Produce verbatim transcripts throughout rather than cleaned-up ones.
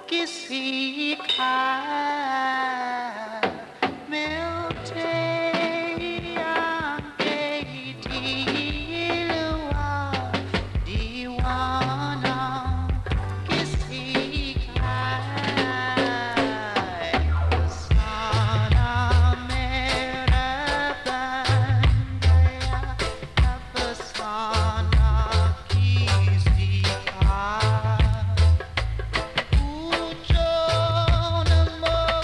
किसी का मिलते आंके दिलवा दीवाना किसी का अफसाना मेरा बन गया अफसाना किसी का पूछो न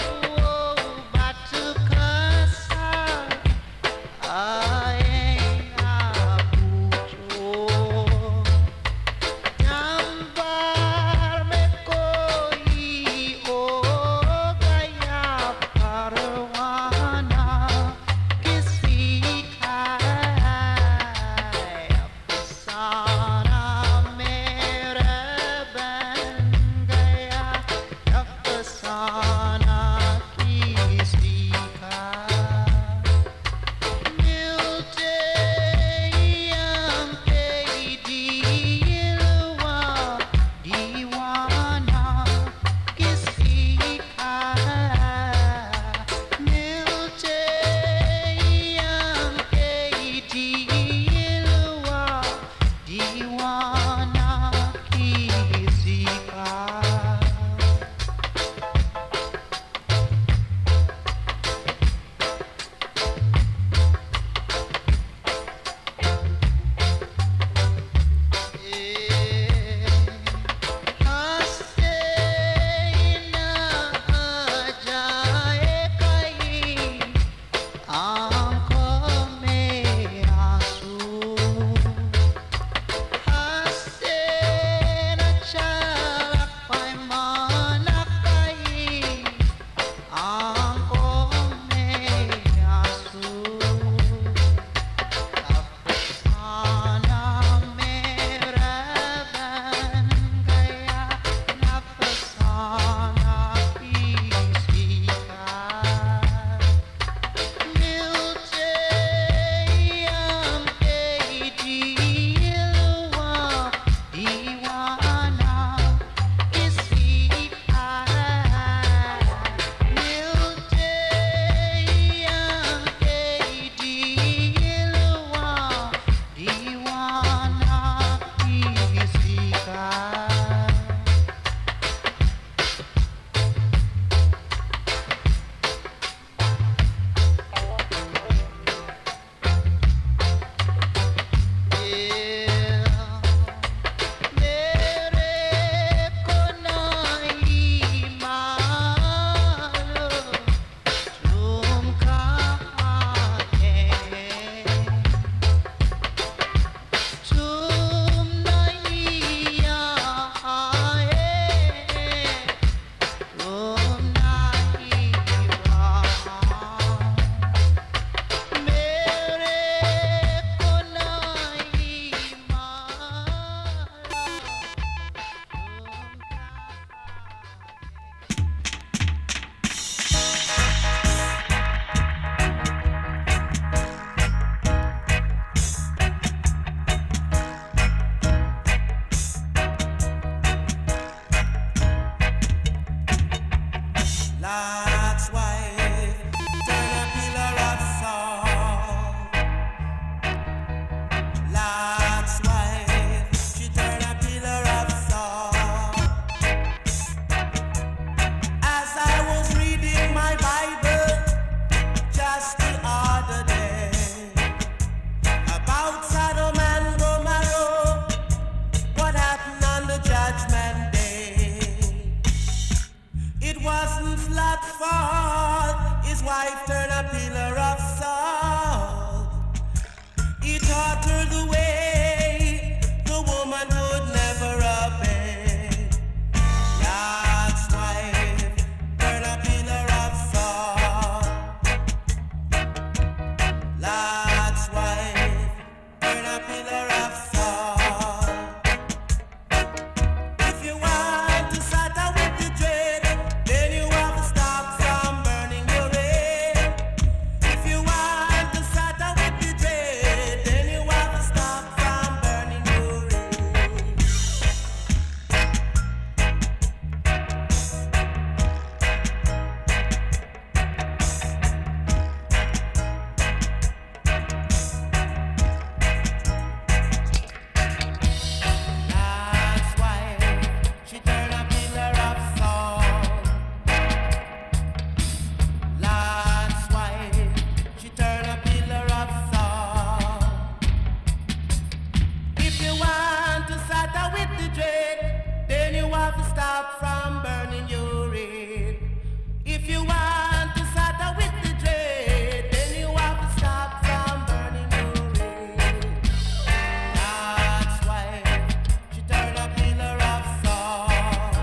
stop from burning your head. If you want to settle with the dread, then you have to stop from burning your head. That's why she turned a pillar of salt.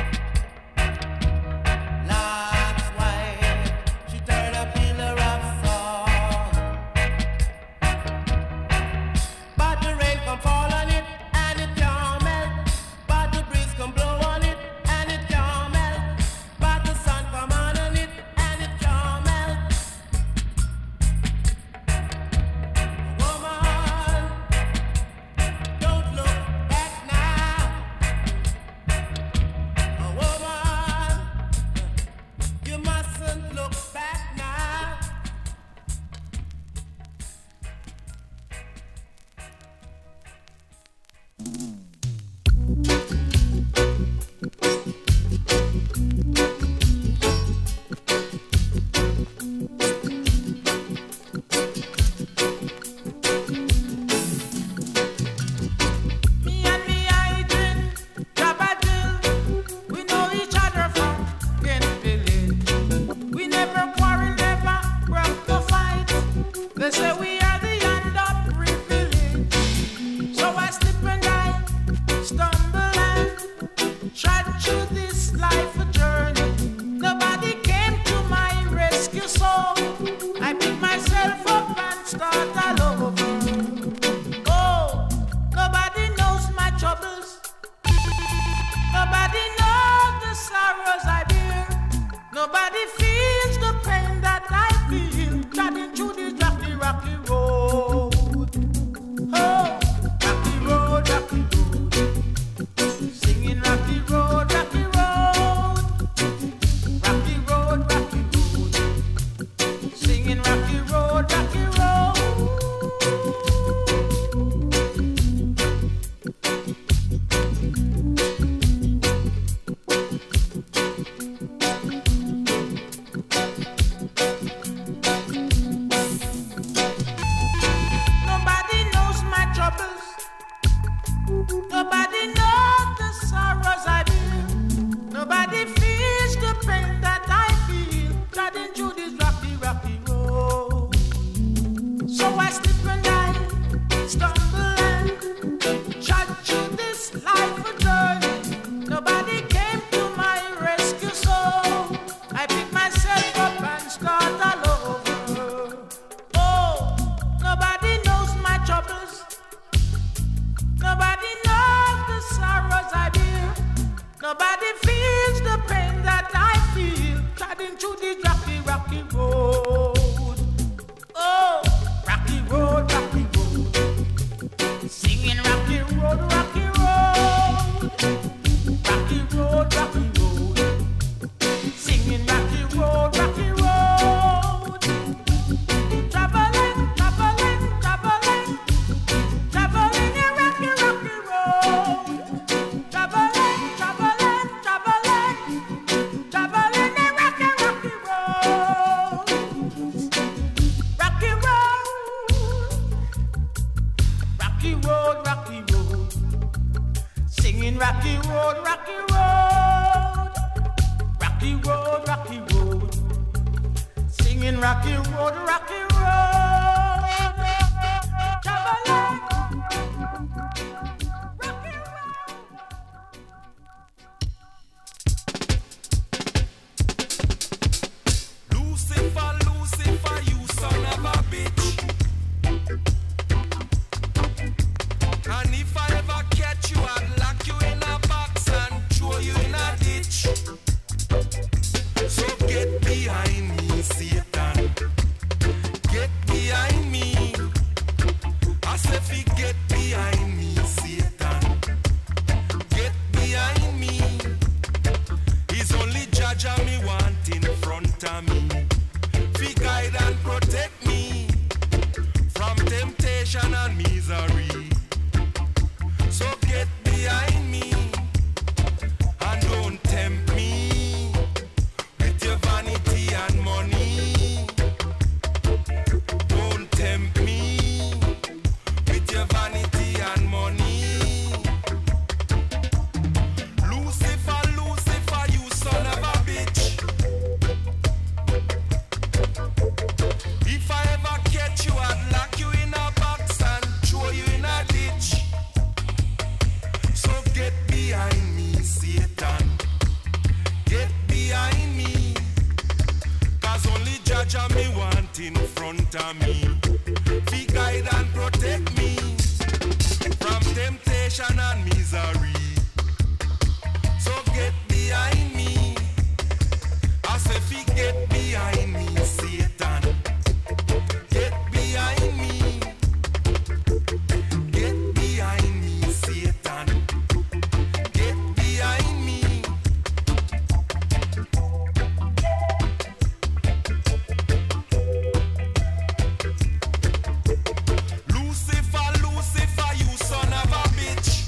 That's why she turned a pillar of salt. But the rain come fall on it and it can't melt. But the breeze come blow on it and it can't melt. But the sun come on on it and it can't melt. Woman, don't look back now. Woman, you mustn't look back now. Me and me hydrant, Jabba we know each other from Glenville. We never quarrel, never broke no fight. They say we are the underprivileged. So I slip and I stumble and trod through this life a journey. Nobody came to my rescue, so I pick myself up and start all over. Oh, nobody knows my troubles. Nobody knows the sorrows I bear. Nobody feels the pain that I feel. Trotting through this rocky, rocky road. Oh, rocky road, rocky road. Singing rocky road, rocky road. Rocky road, rocky road. Singing rocky road, rocky road. Nobody knows my troubles. Nobody knows the sorrows I bear. Nobody feels the pain that I feel. Trotting through this rocky, rocky road. So I slip and I stumble and trot through this life a journey. Nobody came to my rescue, so I pick myself up and start all over. Oh, nobody knows my troubles. Nobody knows the sorrows I bear. Nobody feels the pain that I feel. Trotting through this rocky, rocky road. Oh, rocky road, rocky road. Singing rocky road, rocky road. Rocky road, rocky road. Singing rocky road, rocky road. Traveling, traveling, traveling. Traveling a rocky, rocky road. Traveling, traveling, traveling. Traveling a rocky, rocky road. Rocky road. Rocky road, rocky road. Singing rocky road, rocky road. Rocky road, rocky road. Singing rocky road, rocky road. Traveling. Rocky road. Lucifer, Lucifer, you son of a bitch. And if I ever catch you, I'd lock you in a box and throw you in a ditch. So get behind me, Satan. Get behind Satan. Get behind me, cause only judge and me want in front of me. Be guide and protect me from temptation and misery. So get behind me, I say fi get behind me, Satan. Get behind me, get behind me, Satan. Get behind me. Lucifer, Lucifer, you son of a bitch.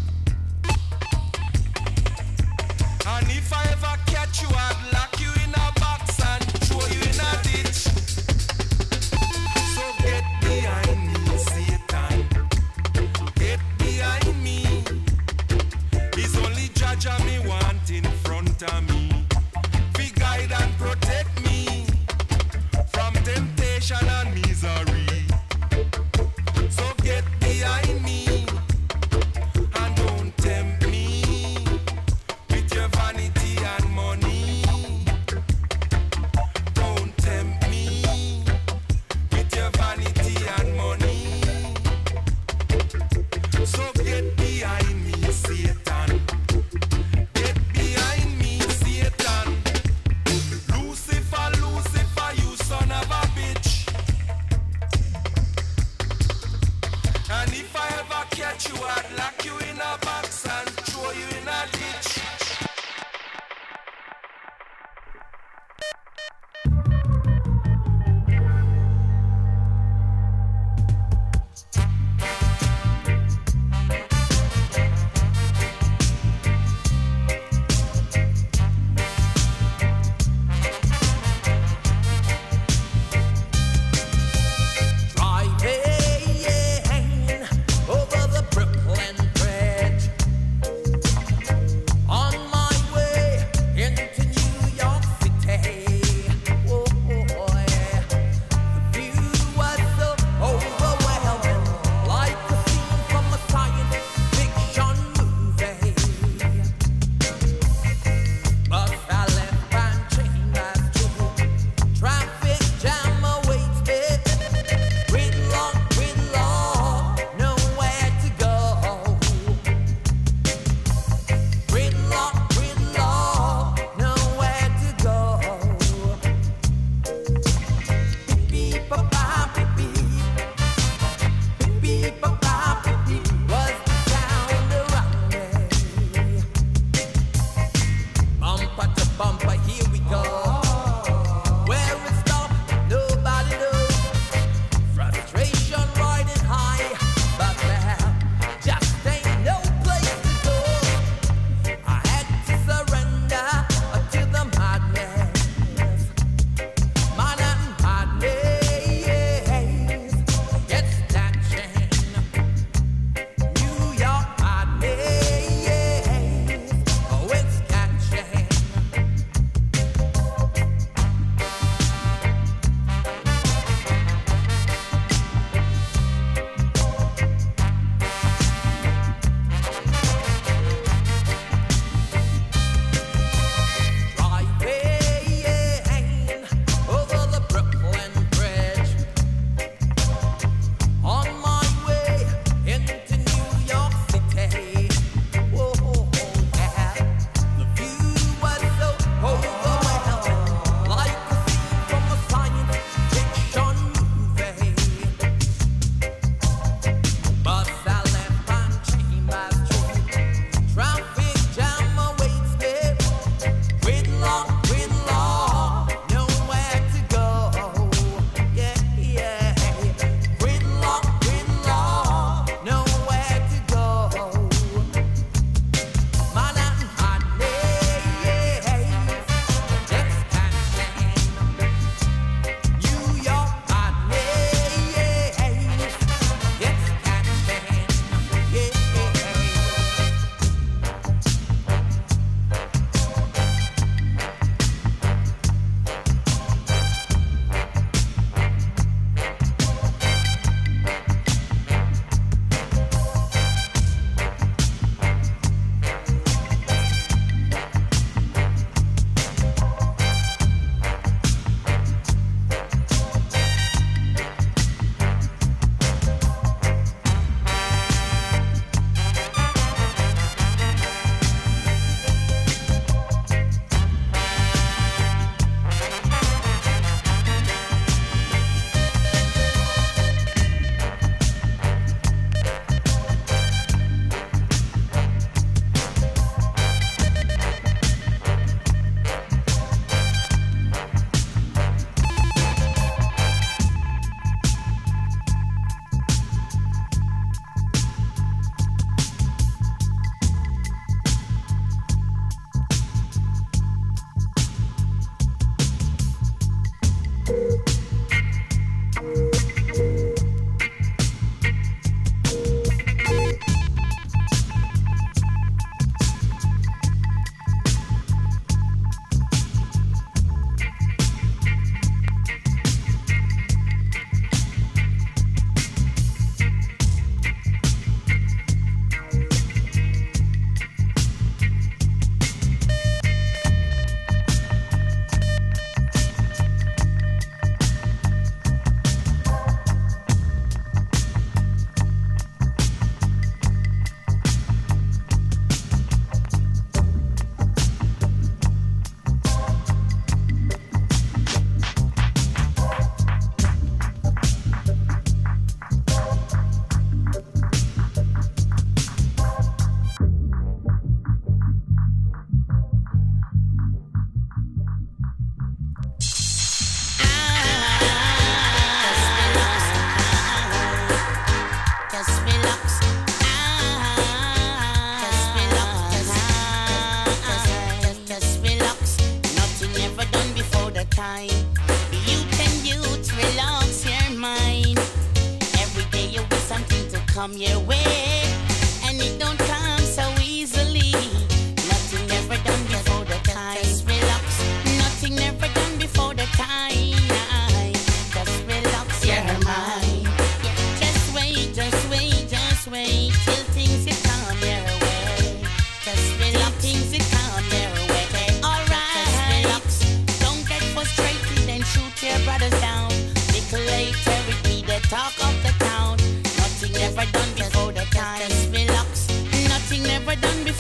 And if I ever catch you, I'd lock you in a box and throw you in a ditch. So get behind me, Satan. Get behind me. It's only judge and me want in front of me. Be guide and protect me from temptation and misery. So get behind me and don't tempt me with your vanity and money. Don't tempt me with your vanity and money. So get behind me, Satan. Get behind me, Satan.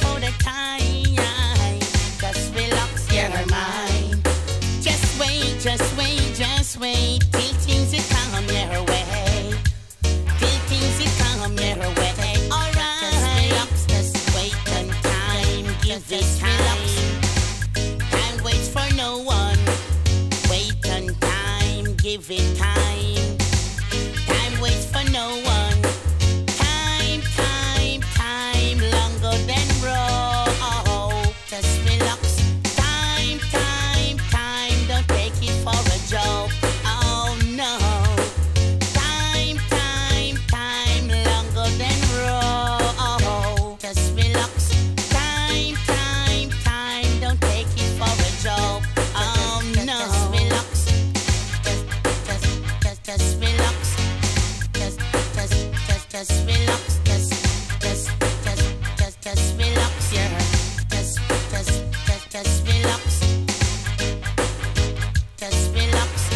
before the time. Just relax your mind. Just wait, just wait, just wait till things will come your way. Till things will come your way. Alright, just relax, just wait and time, give it time. Time waits for no one. Wait and time, give it time. Time waits for no one. Time, time, time, longer than road. Just relax. Time, time, time, don't take it for a joke. Oh no. Time, time, time, longer than road. Just relax. Time, time, time, don't take it for a joke. Oh no. Just relax. Just, just, just, just relax. Just, just, just, just relax. Just, just, just, just, just relax. Yeah. Just, just, just, just relax. Just relax.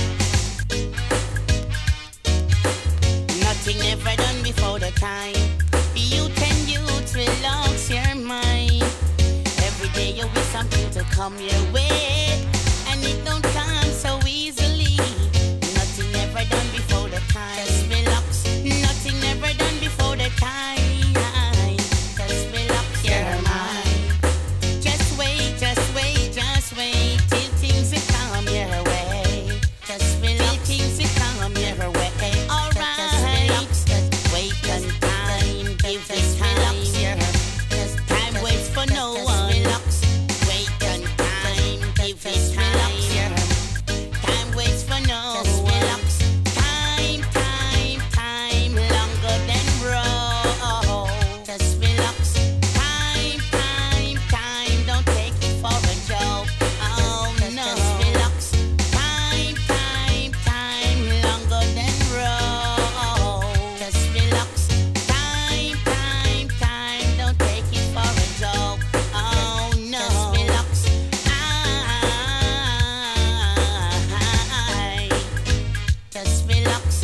Nothing ever done before the time. Youth and youth, relax your mind. Every day you wish something to come your way, and it don't come so easily. Nothing ever done before the time. Just relax. Nothing ever done before the time. Just relax your mind. Just wait, just wait, just wait till things will come your way. Just relax. Till things will come your way. Alright. Just wait and time, give it time. Just time waits for no one. Wait and time, give it time. Time waits for no one. Time, time, time, longer than road. Just relax. Time, time, time, don't take it for a joke. Oh no. Just relax. Time, time, time, longer than road. Just relax. Time, time, time, don't take it for a joke. Oh no. Just relax. I, just relax.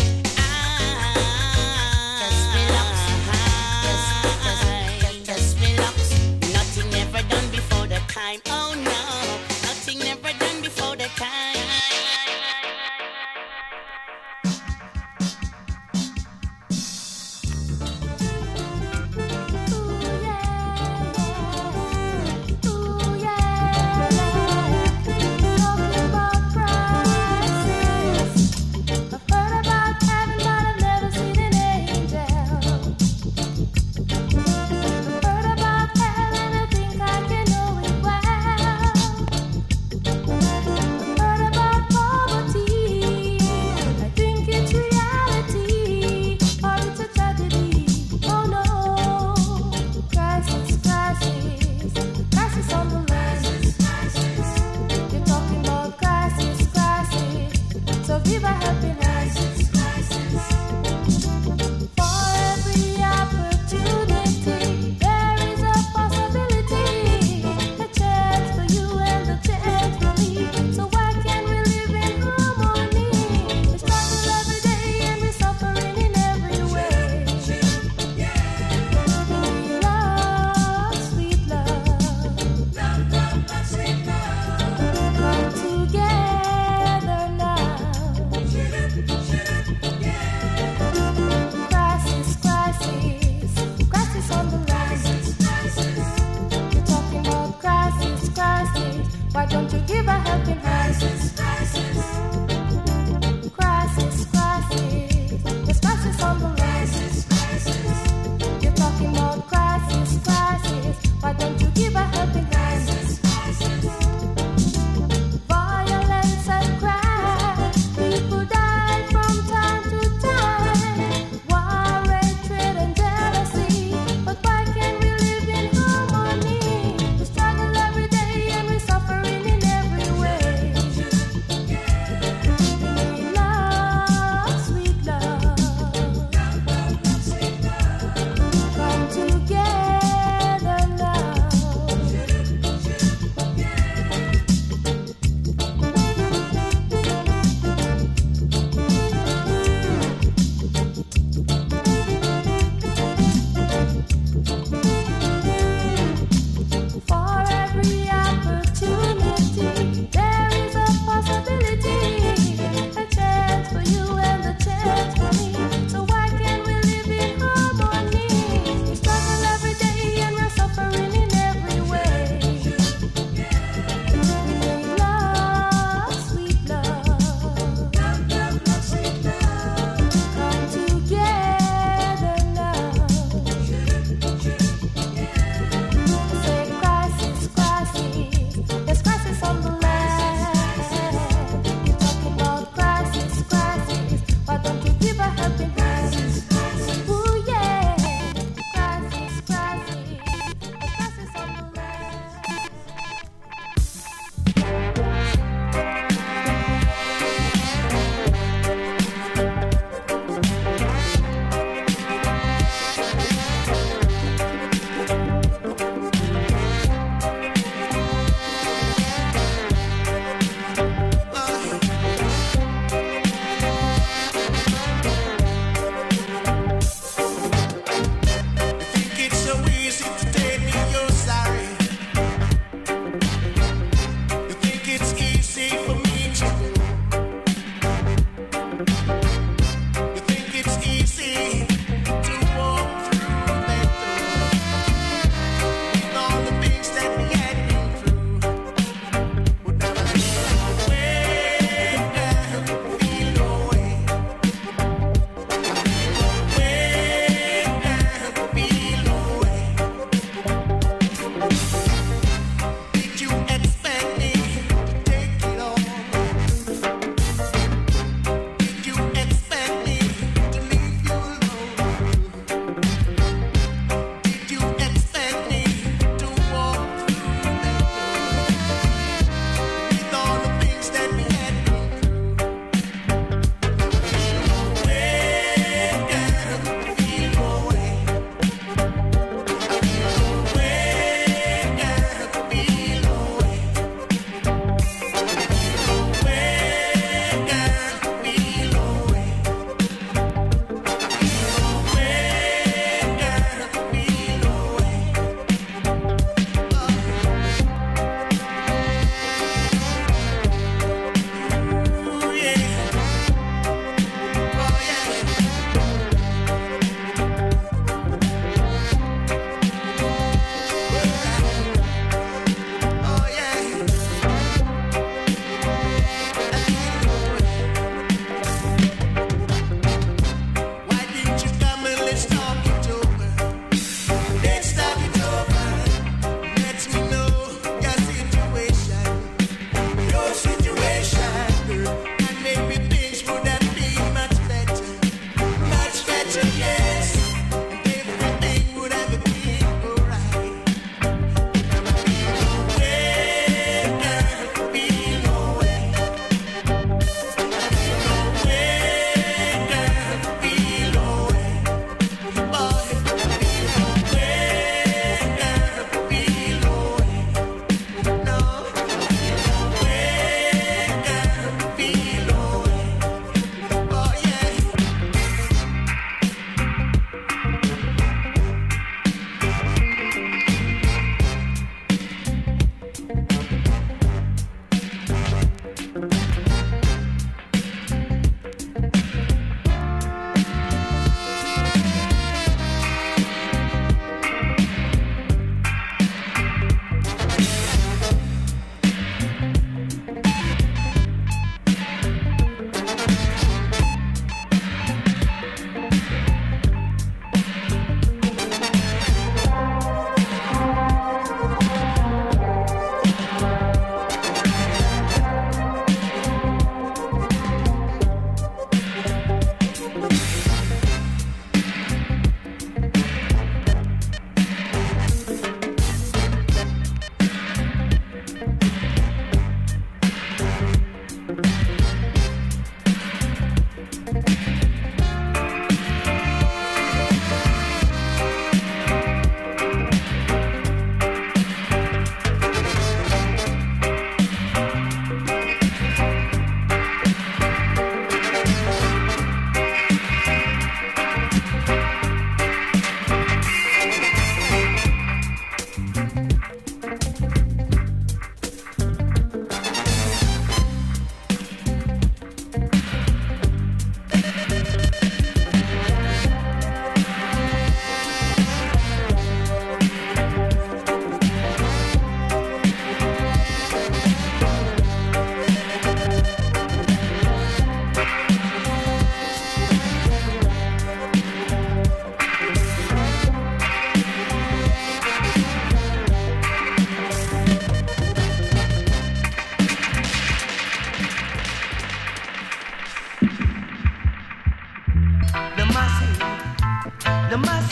Just relax. Just, just, just relax. Nothing ever done before the time. Oh no. Nothing ever done before the time. Why don't you give a helping hand? Crisis, crisis, crisis, crisis. There's crisis on the rise. Crisis, you're talking about crisis, crisis. Why don't you give a helping hand? Crisis, violence and crime. People die from time to time. War, hatred and jealousy. But why can't we live in harmony? We struggle every day and we suffering in every way.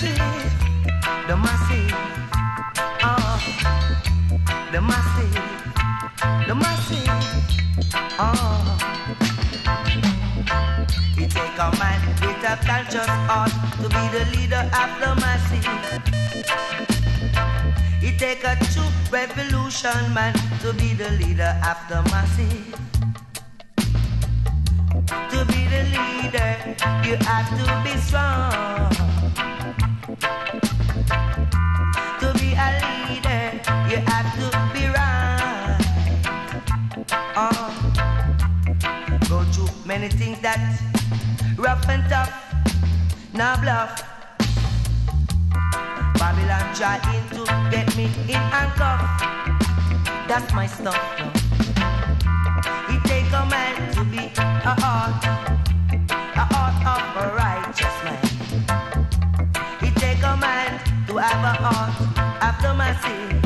massive, the massive, oh, the massive, the massive, oh. It take a man with a conscious heart to be the leader of the massive. It take a true revolution man to be the leader of the massive. To be the leader, you have to be strong. To be a leader, you have to be right. Oh, go through many things that rough and tough, no bluff. Babylon trying to get me in handcuff. That's my stuff now. It take a man to be a heart, a heart of a righteous man. It take a man to have a heart of the massive.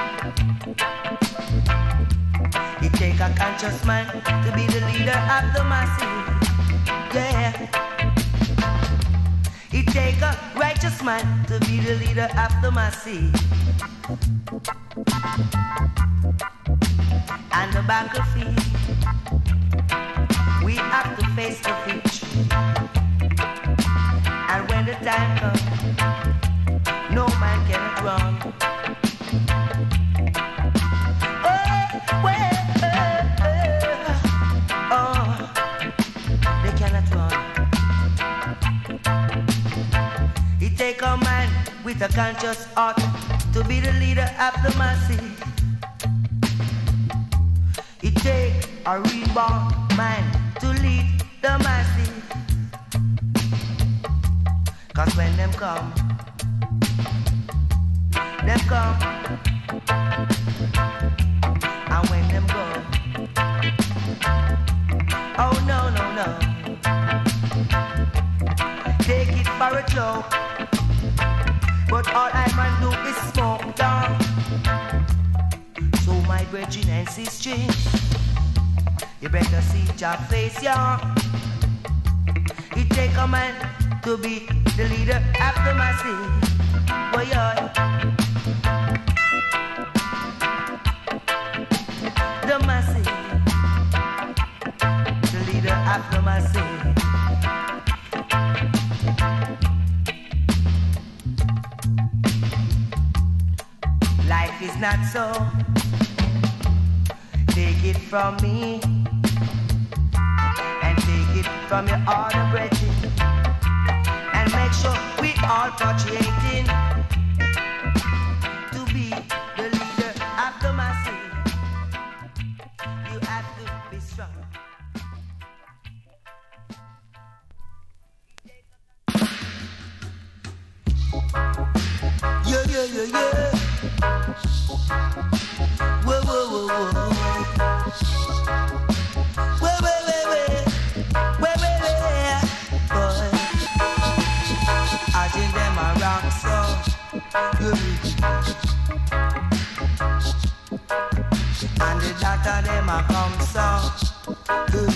It take a conscious man to be the leader of the massive. Yeah. It take a righteous man to be the leader of the massive. And the battlefield, we have to face the future. And when the time comes, no man can run. Oh, well, oh, oh, they cannot run. It take a man with a conscious heart to be the leader of the massive. It take a reborn man to lead the massive. Cause when them come, them come. And when them go, oh no, no, no. Take it for a joke. But all I man do is smoke down. So my brethren and sisters, you better see your face, y'all. It take a man to be the leader of the massive. Boy, yeah. The massive, the leader of the massive. Life is not so. Take it from me and take it from your other brethren, and make sure we all portraying to be the leader of the massive. You have to be strong. Yeah, yeah, yeah, yeah. Whoa, whoa, whoa, whoa. Whoa, whoa, whoa, whoa. Whoa, whoa, whoa. Boy, I think them are rock so good. And the doctor them are come so good.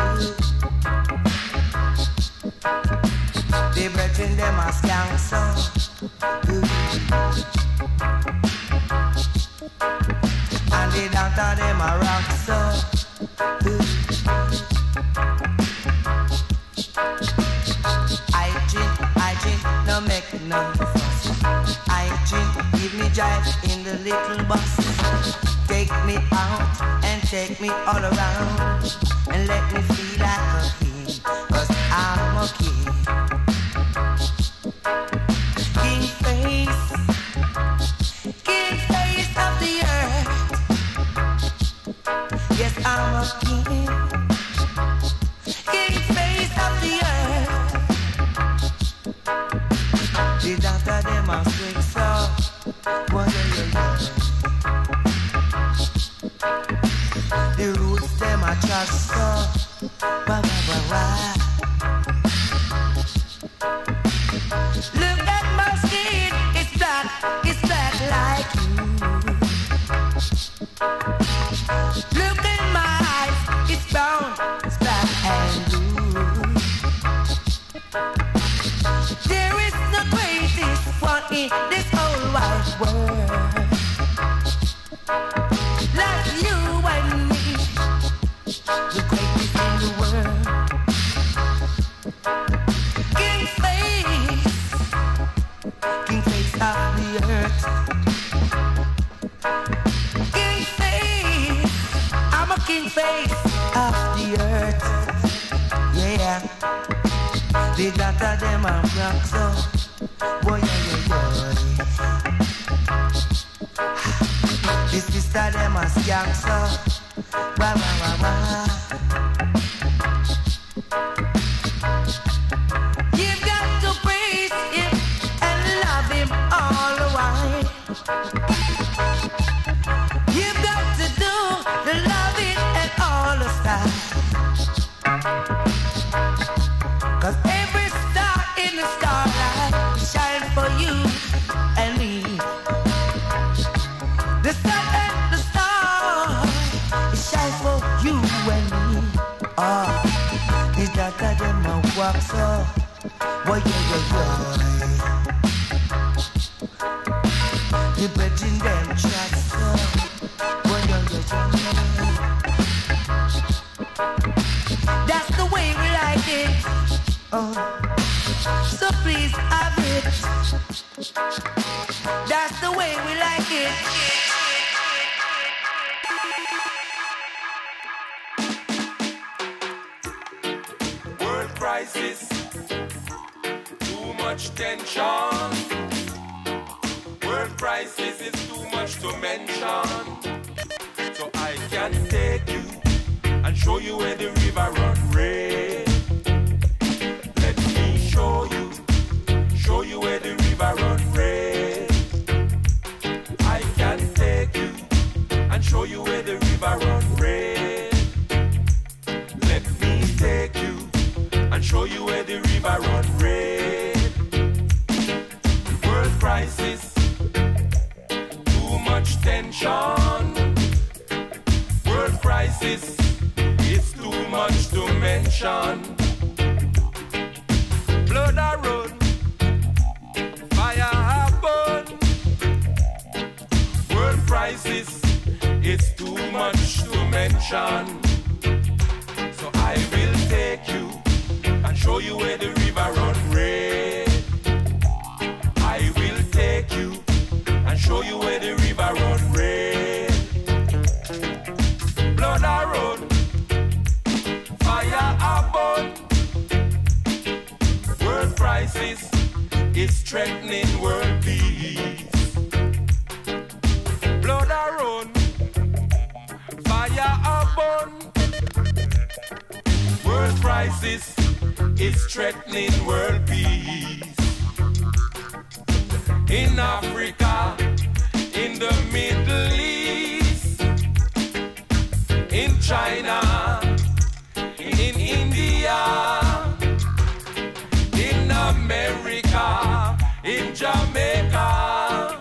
The brethren them are skank so good. And the doctor them a rock so good. I drink, I drink, no make no fuss. I drink, give me jive in the little bus. Take me out and take me all around, and let me feel like a king, cause I'm a king. King face, king face of the earth. Yes, I'm a king, king face of the earth. The doctor them a swing so, what do you know? The roots them a trash so, wah wah wah wah. Look at my skin, it's black, it's black like you. Look in my eyes, it's brown, it's black and blue. There is no crazy clean face of the earth. Yeah, the data them are black so. Boy, yeah, yeah, yeah. The sister them are skank so. Ba ba ba ba. You've got to praise him and love him all the while. You've got to do the loving and all the style. Cause every star in the starlight shine for you and me. The sun and the stars shine for you and me. Oh, is that that them a walk so? Boy, yeah, yeah, yeah. The betting them chat so. Boy, yeah, yeah, yeah. That's the way we like it. Oh, so please have it. That's the way we like it. World crisis, too much tension. World crisis is too much to mention. So I can take you and show you where the river run red. Let me show you, show you where the river run red. I can take you and show you where the river run red. Let me take you and show you where the river run red. World crisis, too much tension. World crisis, it's too much to mention. Blood a run, fire a burn. World crisis, it's too much to mention. So I will take you and show you where the river run red. I will take you and show you where the river run red. Blood a run, fire a burn. World crisis is threatening world peace. Blood a run, fire a burn. World crisis is threatening world peace. In Africa, in the Middle East, in China, in India, in America, in Jamaica,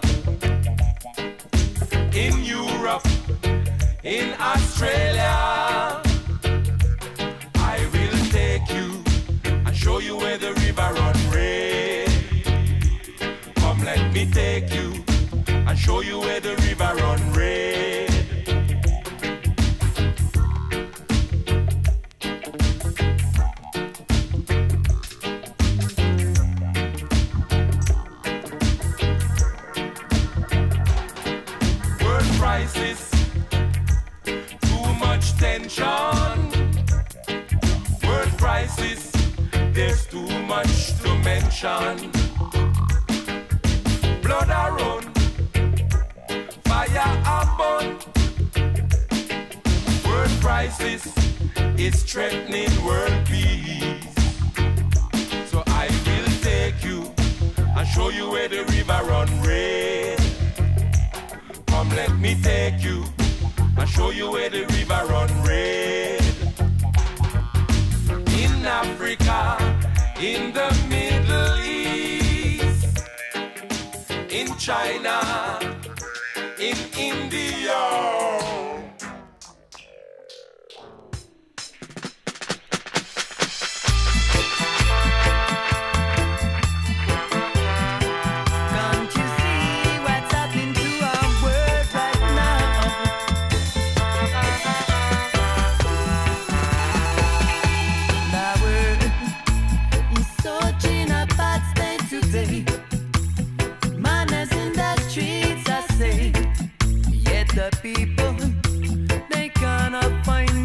in Europe, in Australia. I will take you and show you where the river run red. Come, let me take you and show you where the river run red. World crisis, too much tension. World crisis, there's too much to mention. Blood a run, fire a burn. World crisis is threatening world peace. So I will take you and show you where the river run red. Come, let me take you and show you where the river run red. In Africa, in the Middle East, in China, in India. Can't you see what's happening to our world right now? The world is such in a bad state today. Manners in the streets are safe, yet the people, they cannot find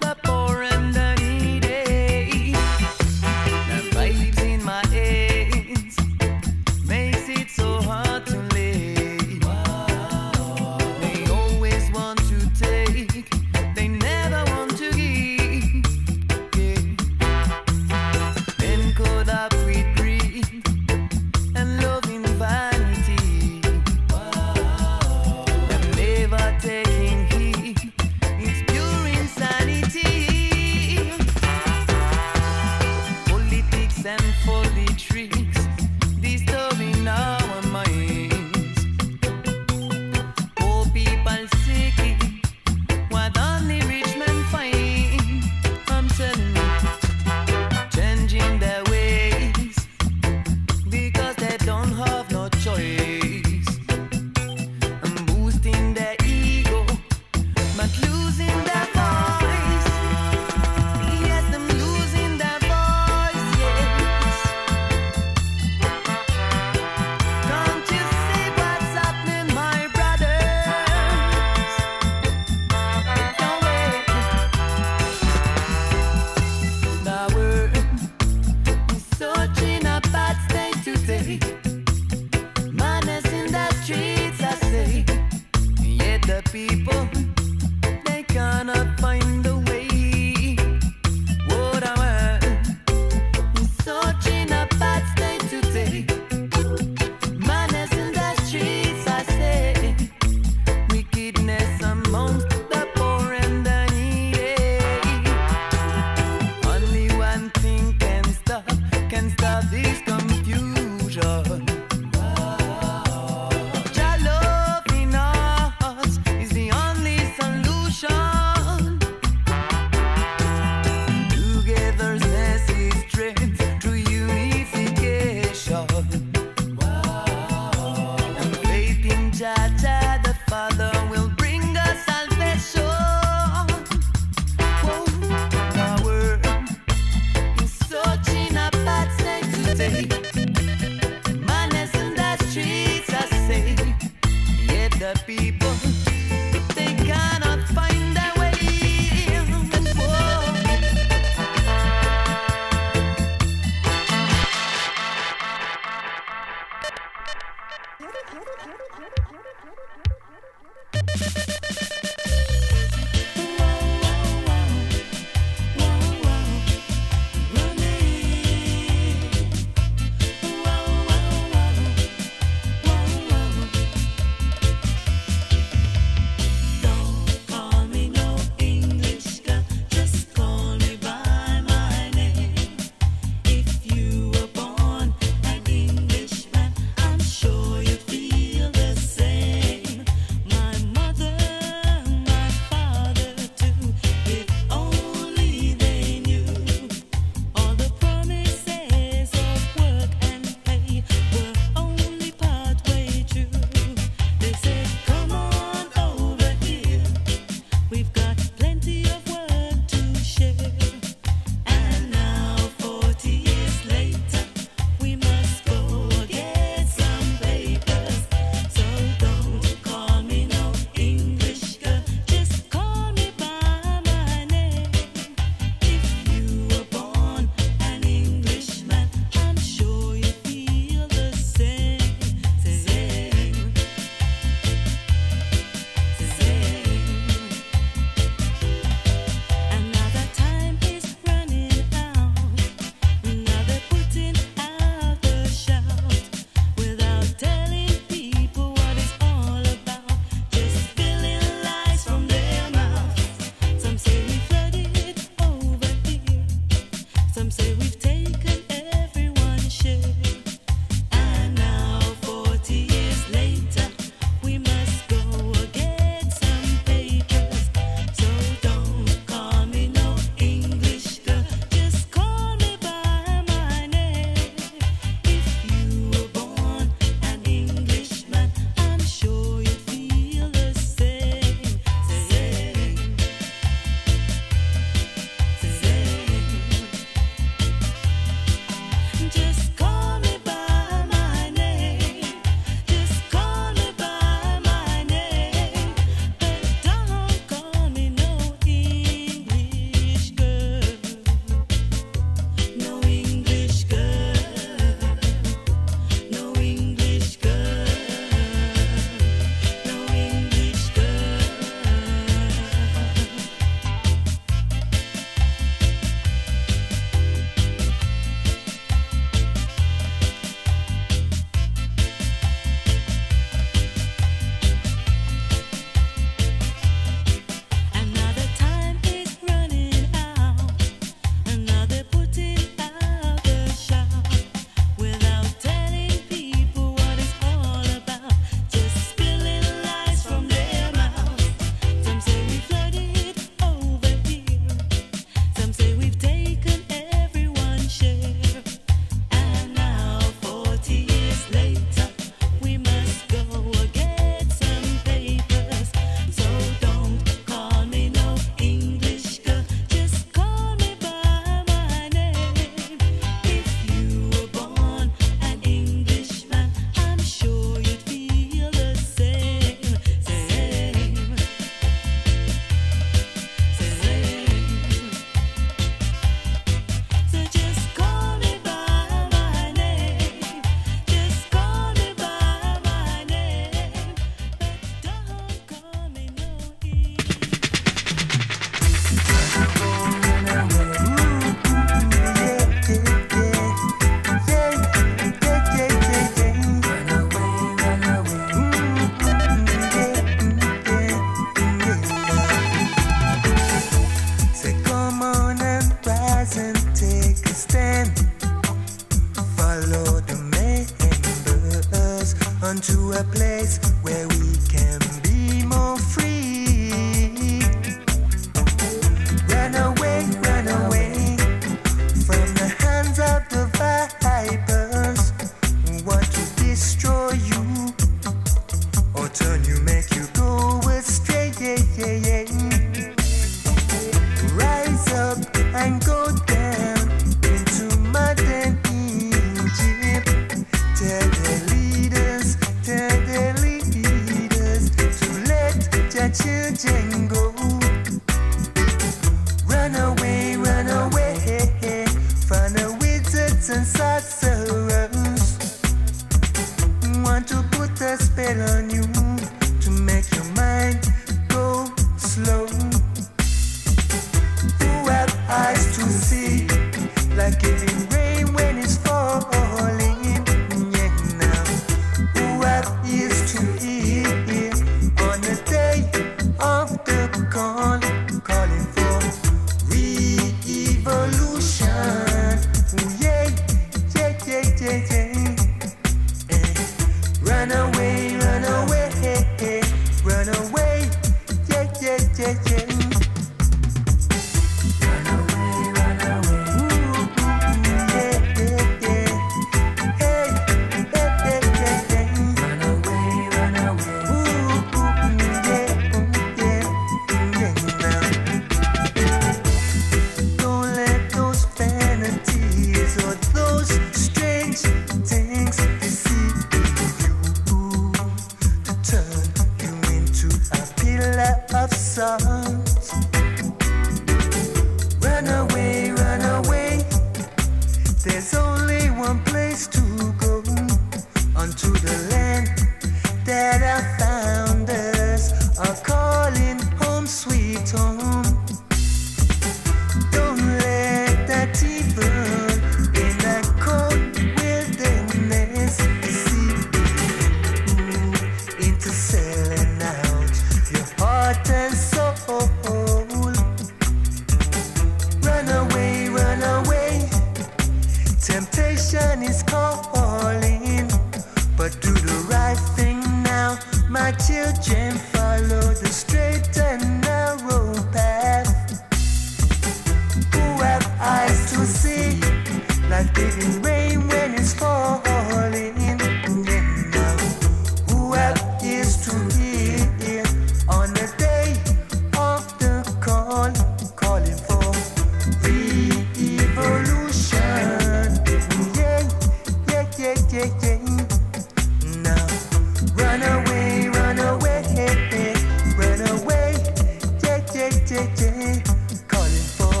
yeah, calling for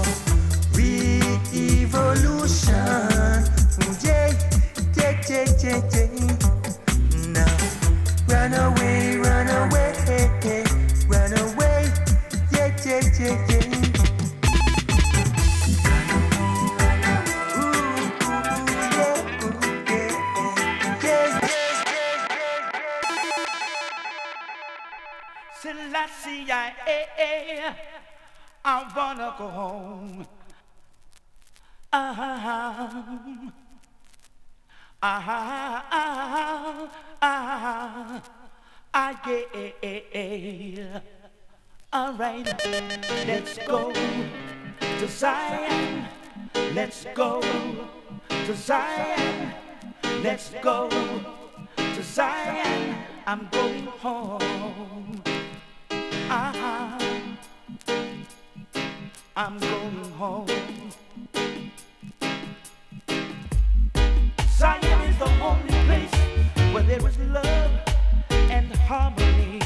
re-evolution. Yeah, yeah, yeah, yeah, yeah. Now, run away, run away, run away. Yeah, yeah, yeah, yeah. Selassie, I, eh, eh, I wanna go home. Ah, ah, ah, ah, ah, yeah. All right, let's go to Zion. Let's go to Zion. Let's go to Zion. I'm going home. Ah, I'm going home. Zion is the only place where there is love and harmony.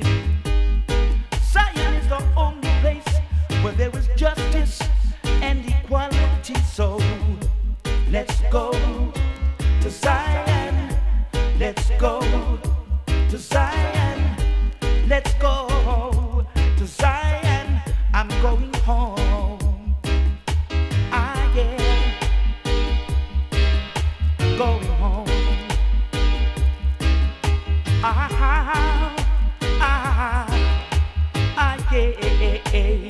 Zion is the only place where there is justice and equality. So let's go to Zion. Let's go to Zion. Let's go to Zion. I'm going home. Ah, yeah. Going home. Ah, ah, ah, ah, yeah.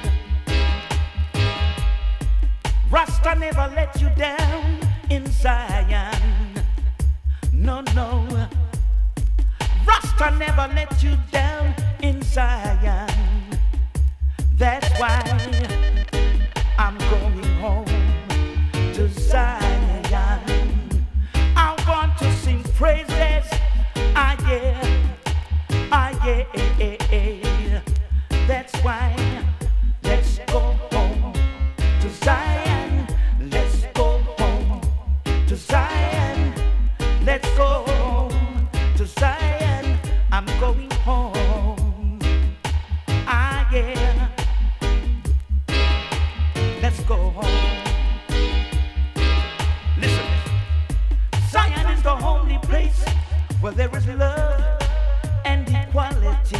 Rasta never let you down in Zion. No, no. Rasta never let you down in Zion. That's why I'm going home to Zion. I want to sing praises. Ah, yeah. Ah, yeah. That's why let's go home to Zion. Let's go home to Zion. Let's go home to Zion. I'm going home. Ah, yeah. Let's go home. Listen. Zion is the only place where there is love and equality.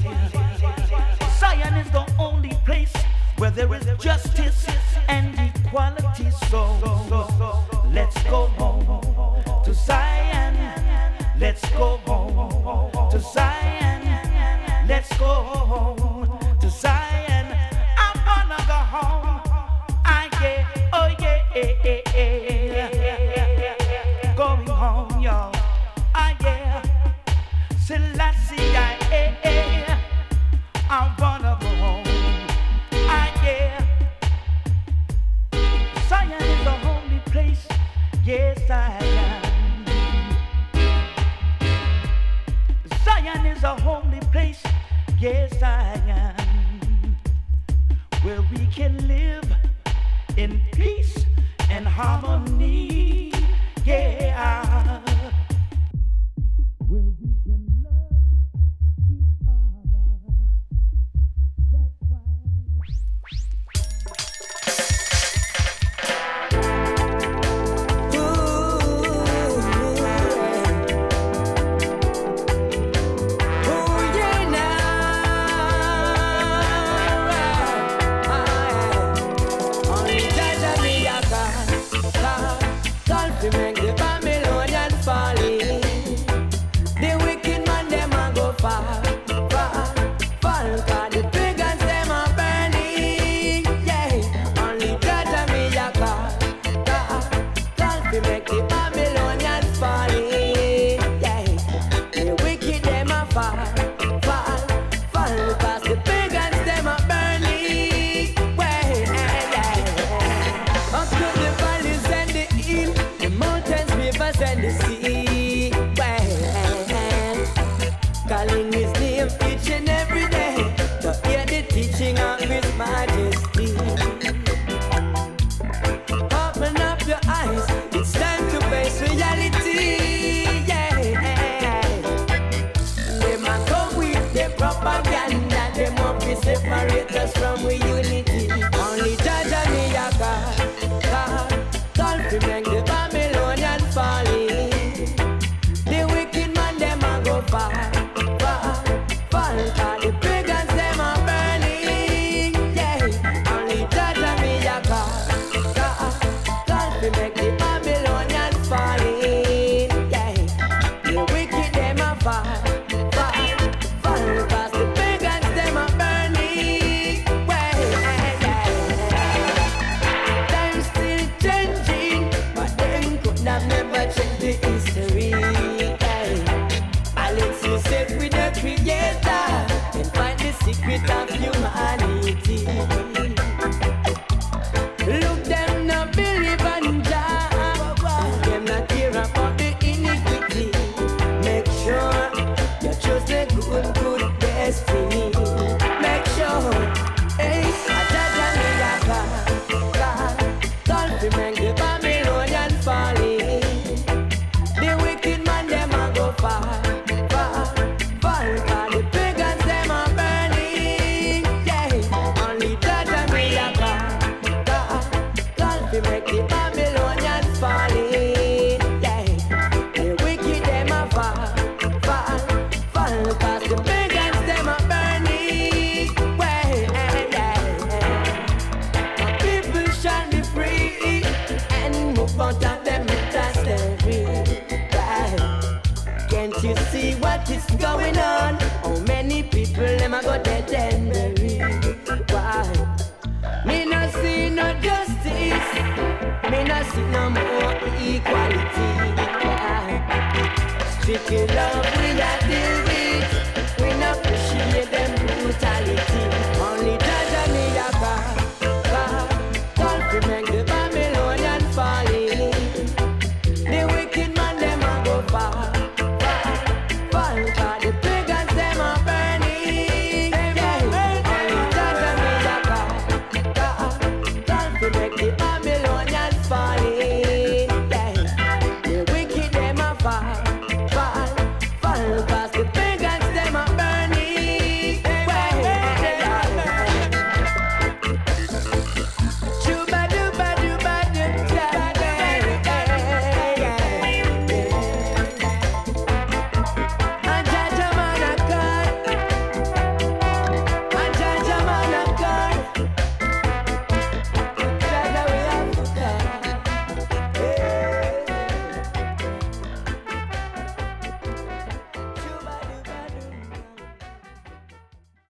Zion is the only place where there is justice and equality. So let's go home to Zion. Let's go home to Zion. Let's go home to Zion. I wanna go home. I yeah, oh yeah, going home, y'all. I yeah, Selassie, I eh, I wanna go home. I yeah, Zion is the only place. Yes, I am. Zion is the only place, yes I am, where we can live in peace and harmony, yeah. Where we can love each other, that's why. Make the Babylonian fall in. The wicked man them a go far, far, fall. Cause the pagans them a burning. Yeah, only God and me a call, call, call to make the Babylonian fall in. Yeah, the wicked them a fall, fall, fall. Cause the pagans them a burning. Well, yeah, up to the valleys and the hills, mountains, rivers, and the sea. Well, calling his name each and every day to hear the teaching of his majesty. Open up your eyes, it's time to face reality. Yeah, they might come with their propaganda, they won't be separate us from we. this going on? How many people them a go dead and buried? Why? Me no see no justice. Me no see no more equality. Why? Strictly love we a deal with.